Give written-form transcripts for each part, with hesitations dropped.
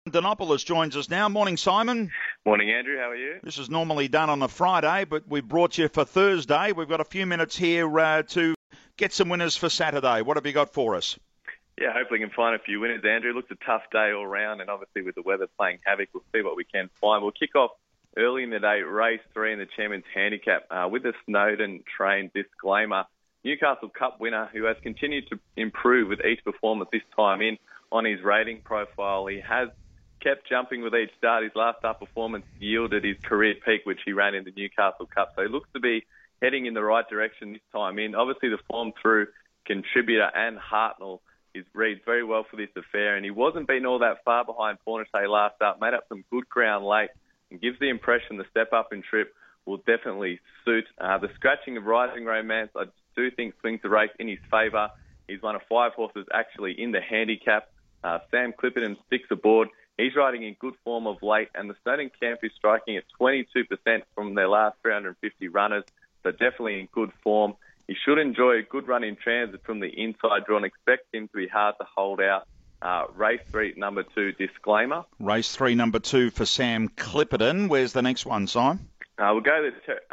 Donopoulos joins us now. Morning, Simon. Morning, Andrew. How are you? This is normally done on a Friday, but we brought you for Thursday. We've got a few minutes here to get some winners for Saturday. What have you got for us? Yeah, hopefully we can find a few winners, Andrew. It looks a tough day all round, and obviously with the weather playing havoc, we'll see what we can find. We'll kick off early in the day, race 3 in the Chairman's Handicap with the Snowden Train Disclaimer. Newcastle Cup winner who has continued to improve with each performance this time in on his rating profile. He has kept jumping with each start. His last start performance yielded his career peak, which he ran in the Newcastle Cup. So he looks to be heading in the right direction this time in. Obviously, the form through Contributor and Hartnell reads very well for this affair, and he wasn't beaten all that far behind Pornichet last start, made up some good ground late, and gives the impression the step up in trip will definitely suit. The scratching of Rising Romance, I do think swings the race in his favour. He's one of 5 horses actually in the handicap. Sam Clipperton sticks aboard. He's riding in good form of late, and the Snowden camp is striking at 22% from their last 350 runners, so definitely in good form. He should enjoy a good run in transit from the inside draw and expect him to be hard to hold out. Race 3, number 2, Disclaimer. Race 3, number 2 for Sam Clipperton. Where's the next one, Simon? We'll go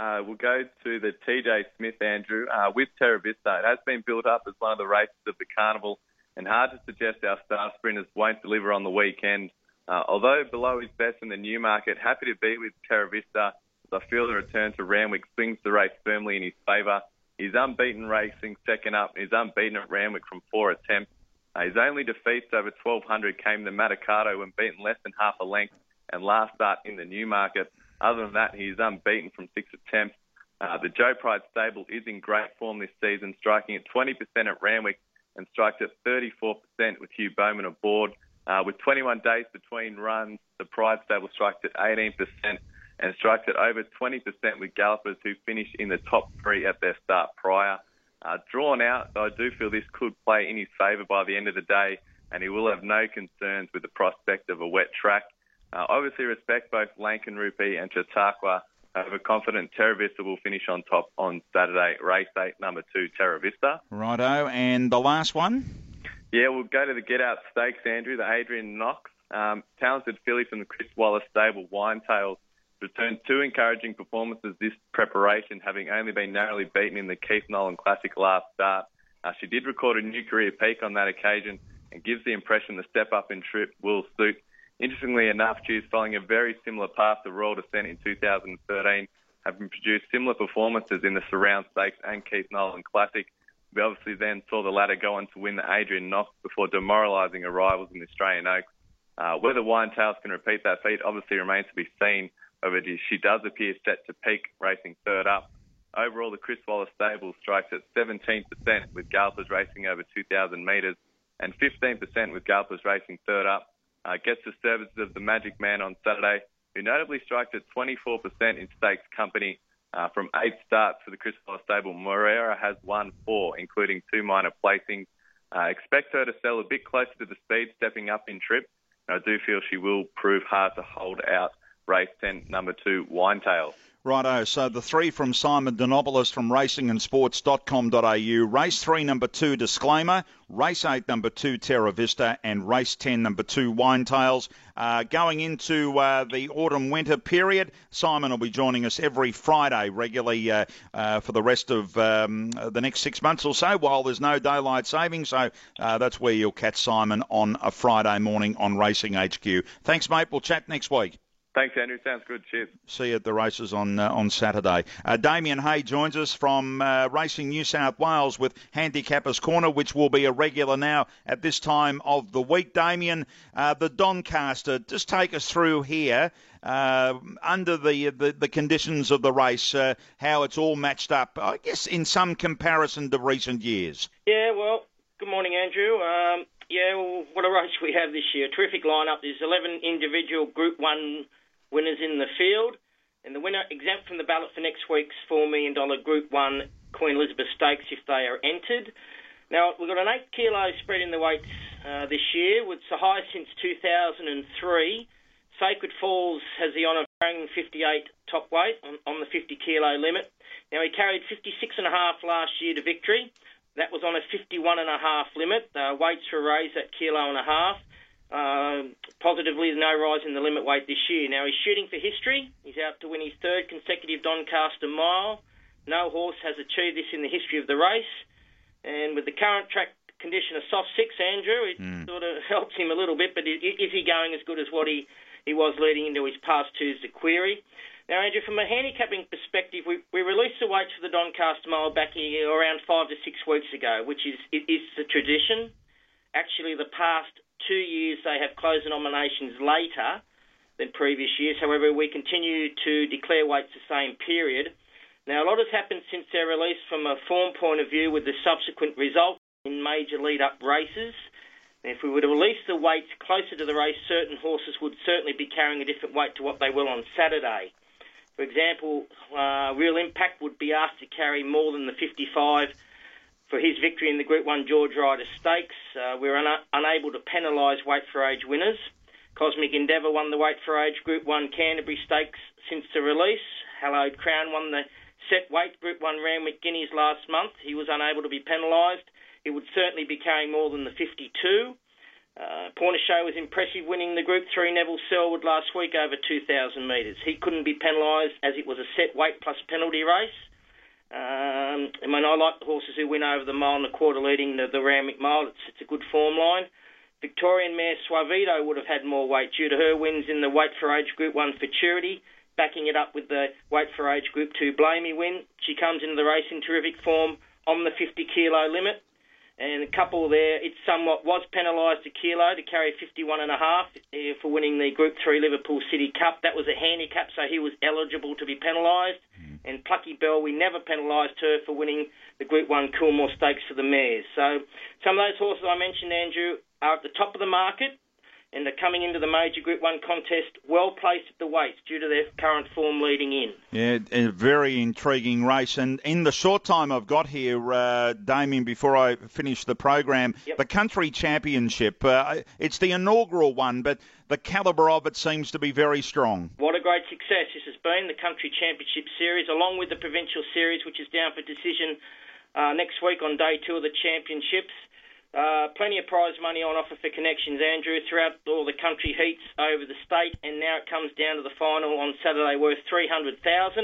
to the TJ Smith, Andrew, with Terra Vista. It has been built up as one of the races of the carnival, and hard to suggest our star sprinters won't deliver on the weekend. Although below his best in the Newmarket, happy to be with Terra Vista. I feel the return to Randwick swings the race firmly in his favour. He's unbeaten racing second up. He's unbeaten at Randwick from 4 attempts. His only defeats over 1,200 came to Matakato when beaten less than half a length and last start in the Newmarket. Other than that, he's unbeaten from 6 attempts. The Joe Pride stable is in great form this season, striking at 20% at Randwick and strikes at 34% with Hugh Bowman aboard. With 21 days between runs, the Pride stable strikes at 18% and strikes at over 20% with gallopers who finish in the top 3 at their start prior. Drawn out, though I do feel this could play in his favour by the end of the day, and he will have no concerns with the prospect of a wet track. Obviously respect both Lankan Rupee and Chautauqua. However, confident Terra Vista will finish on top on Saturday. Race 8, number 2, Terra Vista. Righto, and the last one? Yeah, we'll go to the Get Out Stakes, Andrew, the Adrian Knox. Talented filly from the Chris Wallace stable, Winetails, returned 2 encouraging performances this preparation, having only been narrowly beaten in the Keith Nolan Classic last start. She did record a new career peak on that occasion and gives the impression the step up in trip will suit. Interestingly enough, she is following a very similar path to Royal Descent in 2013, having produced similar performances in the Surround Stakes and Keith Nolan Classic. We obviously then saw the latter go on to win the Adrian Knox before demoralising her rivals in the Australian Oaks. Whether Winetails can repeat that feat obviously remains to be seen. However, she does appear set to peak, racing third up. Overall, the Chris Wallace stable strikes at 17% with gallopers racing over 2,000 metres and 15% with gallopers racing third up. Gets the services of the Magic Man on Saturday, who notably strikes at 24% in stakes company. From 8 starts for the Chris Wallace stable, Moreira has won 4, including 2 minor placings. Expect her to sell a bit closer to the speed, stepping up in trip. And I do feel she will prove hard to hold out. Race 10, number 2, Winetails. Righto, so the 3 from Simon Donopoulos from racingandsports.com.au. Race 3, number 2, Disclaimer. Race 8, number 2, Terra Vista. And race 10, number 2, Winetails. Going into the autumn-winter period, Simon will be joining us every Friday regularly for the rest of the next 6 months or so while there's no daylight saving. So that's where you'll catch Simon on a Friday morning on Racing HQ. Thanks, mate. We'll chat next week. Thanks, Andrew. Sounds good. Cheers. See you at the races on Saturday. Damien Hay joins us from Racing New South Wales with Handicapper's Corner, which will be a regular now at this time of the week. Damien, the Doncaster, just take us through here under the conditions of the race, how it's all matched up, I guess, in some comparison to recent years. Yeah, well, good morning, Andrew. Well, what a race we have this year. Terrific lineup. There's 11 individual Group 1 winners in the field, and the winner exempt from the ballot for next week's $4 million Group 1 Queen Elizabeth Stakes if they are entered. Now, we've got an 8 kilo spread in the weights this year, which is the highest since 2003. Sacred Falls has the honour of carrying 58 top weight on the 50 kilo limit. Now, he carried 56.5 last year to victory. That was on a 51.5 limit. Weights were raised at kilo and a half. Positively, no rise in the limit weight this year. Now, he's shooting for history. He's out to win his third consecutive Doncaster Mile. No horse has achieved this in the history of the race. And with the current track condition of soft six, Andrew, it sort of helps him a little bit. But is he going as good as what he was leading into his past two's the query? Now, Andrew, from a handicapping perspective, we released the weights for the Doncaster Mile back around 5 to 6 weeks ago, which is the tradition. Actually, the past 2 years they have closed the nominations later than previous years. However, we continue to declare weights the same period. Now, a lot has happened since their release from a form point of view with the subsequent result in major lead-up races. And if we were to release the weights closer to the race, certain horses would certainly be carrying a different weight to what they will on Saturday. For example, Real Impact would be asked to carry more than the 55 for his victory in the Group 1 George Ryder Stakes. We're unable to penalise weight for age winners. Cosmic Endeavour won the weight for age Group 1 Canterbury Stakes since the release. Hallowed Crown won the set weight Group 1 Randwick Guineas last month. He was unable to be penalised. He would certainly be carrying more than the 52. Pornichet was impressive, winning the Group 3 Neville Selwood last week over 2,000 metres. He couldn't be penalised as it was a set weight plus penalty race. I like the horses who win over the mile and a quarter leading the Randwick Mile. It's a good form line. Victorian mare Suavito would have had more weight due to her wins in the weight for age Group 1 Futurity, backing it up with the weight for age Group 2 Blamey win. She comes into the race in terrific form on the 50-kilo limit. And a couple there, it somewhat was penalised a kilo to carry 51.5 for winning the Group 3 Liverpool City Cup. That was a handicap, so he was eligible to be penalised. And Plucky Bell, we never penalised her for winning the Group 1 Coolmore Stakes for the mares. So some of those horses I mentioned, Andrew, are at the top of the market and are coming into the major Group 1 contest well placed at the weights due to their current form leading in. Yeah, a very intriguing race. And in the short time I've got here, Damien, before I finish the program, the Country Championship, it's the inaugural one, but the calibre of it seems to be very strong. What a great success this has been, the Country Championship Series, along with the Provincial Series, which is down for decision next week on day 2 of the Championships. Plenty of prize money on offer for connections, Andrew, throughout all the country heats over the state, and now it comes down to the final on Saturday worth $300,000.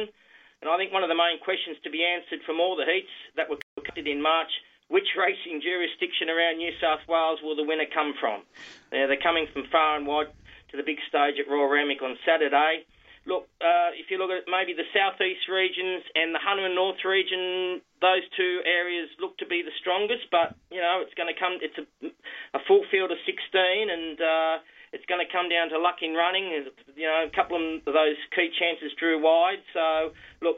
And I think one of the main questions to be answered from all the heats that were conducted in March, which racing jurisdiction around New South Wales will the winner come from? They're coming from far and wide to the big stage at Royal Randwick on Saturday. Look, if you look at maybe the southeast regions and the Hunter and North region, those two areas look to be the strongest. But it's going to come. It's a full field of 16, and it's going to come down to luck in running. A couple of those key chances drew wide. So look,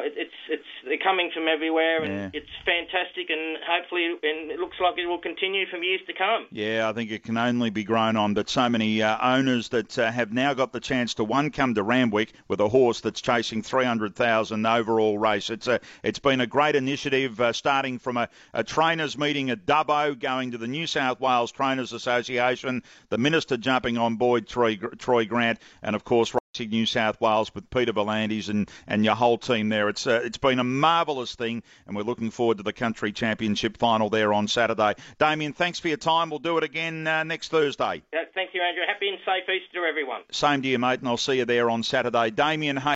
they're coming from everywhere, and it's fantastic. And hopefully, and it looks like it will continue from years to come. Yeah, I think it can only be grown on. But so many owners that have now got the chance to come to Randwick with a horse that's chasing 300,000 overall race. It's been a great initiative, starting from a trainers meeting at Dubbo, going to the New South Wales Trainers Association, the Minister jumping on board, Troy Grant, and of course Racing New South Wales with Peter Volandis and your whole team there. It's been a marvellous thing, and we're looking forward to the Country Championship final there on Saturday. Damien, thanks for your time. We'll do it again next Thursday. Thank you, Andrew. Happy and safe Easter to everyone. Same to you, mate, and I'll see you there on Saturday. Damien Hayes.